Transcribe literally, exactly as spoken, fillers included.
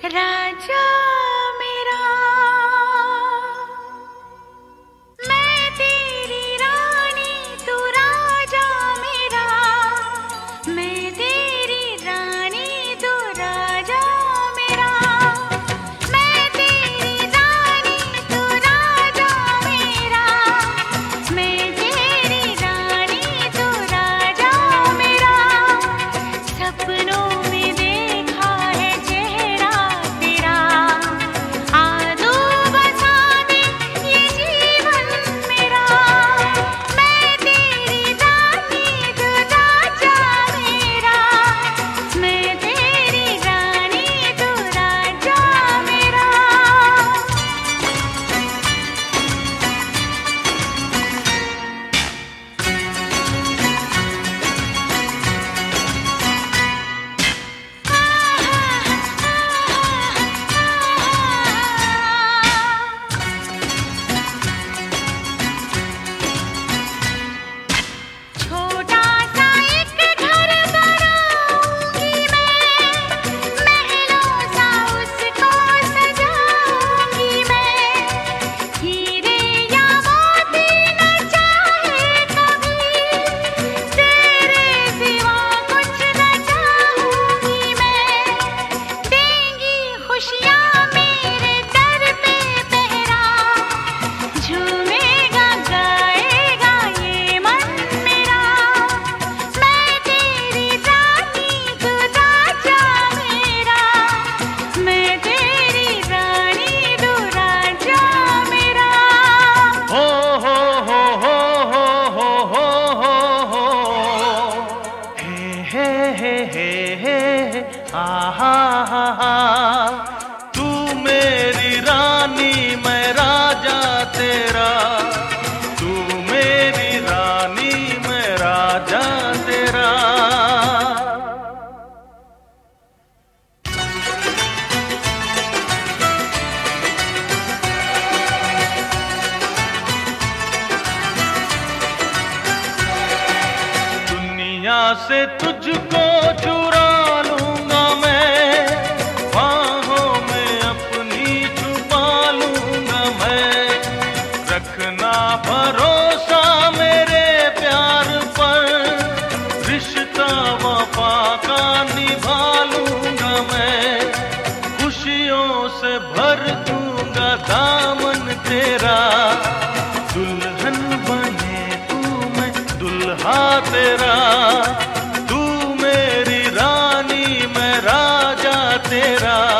राजा मेरा, मैं तेरी रानी तू राजा मेरा, मैं तेरी रानी तू राजा मेरा, मैं तेरी रानी तू राजा मेरा, मैं तेरी रानी तू राजा मेरा। सपनों में देखा है चेहरा तेरा, आजू बसा दे ये जीवन मेरा। मैं तेरी रानी तू राजा मेरा, मैं तेरी रानी तू राजा मेरा। छोटा सा एक घर बनाऊंगी मैं, महलों सा उसको सजाऊंगी मैं। हीरे या मोती न चाहे कभी, तेरे सिवा कुछ न चाहूंगी मैं। देंगी खुशियाँ मेरे दर पे पहरा, झूमेगा गाएगा ये मन मेरा। मैं तेरी रानी तू राजा मेरा, मैं तेरी रानी तू राजा मेरा। हो हो हो हो हो हो हो हो हे हे हे हे हे आहा हा हा। तू मेरी रानी मैं राजा तेरा, तू मेरी रानी मैं राजा तेरा। दुनिया से तुझको चुरा लूंगा मैं, बाहों में अपनी छुपा लूंगा मैं। रखना भरोसा मेरे प्यार पर, रिश्ता वफा का निभा लूंगा मैं। खुशियों से भर दूंगा दामन तेरा, दुल्हन बने तू मैं दुल्हा तेरा। तू मेरी रानी मैं राजा तेरा।